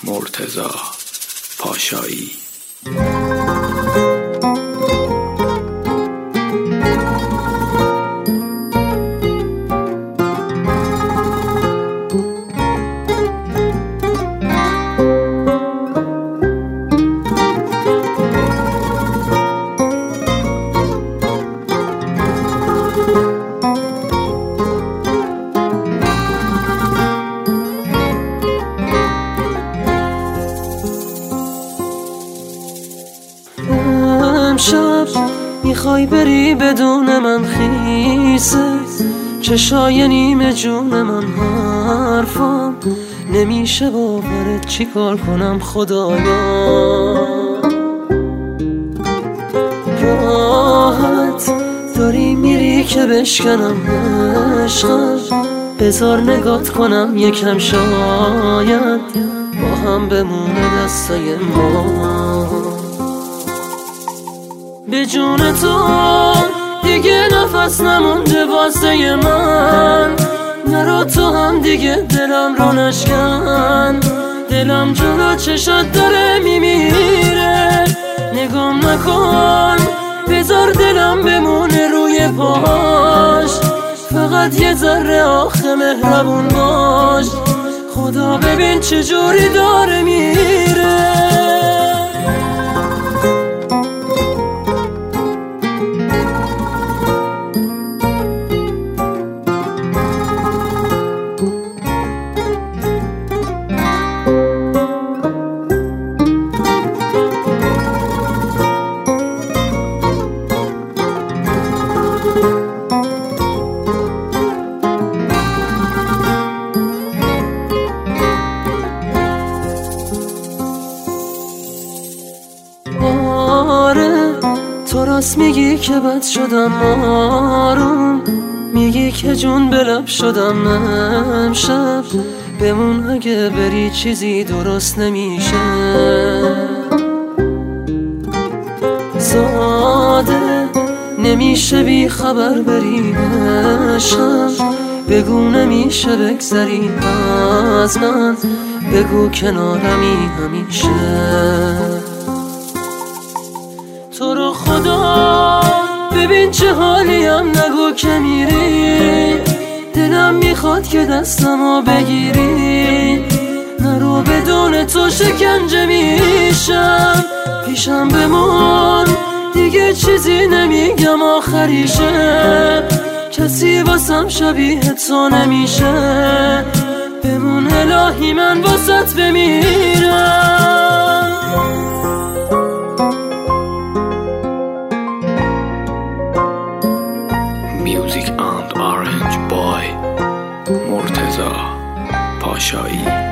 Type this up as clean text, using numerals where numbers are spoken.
مرتضی پاشایی. امشب میخوای بری بدون من خیسه، چشای نیمه جون من حرفم نمیشه باورت، چی کار کنم خدایا. راحت داری میری که بشکنم عشقم، بذار نگات کنم یکم، شاید با هم بمونه دستای ما. به جون تو دیگه نفس نمونده واسه من، نرو تو هم دیگه دلم رو نشکن. دلم جلو چشات داره میمیره، نگام نکن، بذار دلم بمونه روی پاش. فقط یه ذره آخه مهربون باش، خدا ببین چجوری داره میره. تو راست میگی که بد شدم آروم، میگی که جون به لب شدم امشب، بمون اگه بری چیزی درست نمیشه. زاده نمیشه بی خبر بری عشقم، بگو نمیشه بگذری از من، بگو کنارمی همیشه. تو رو خدا ببین چه حالیم، نگو که میری، دلم میخواد که دستمو بگیری. نرو بدون تو شکنجه میشم، پیشم بمون دیگه چیزی نمیگم آخریشه. کسی واسم شبیه تو نمیشه، بمون الهی من واسط بمیرم. Music and Orange Boy مرتضی پاشایی.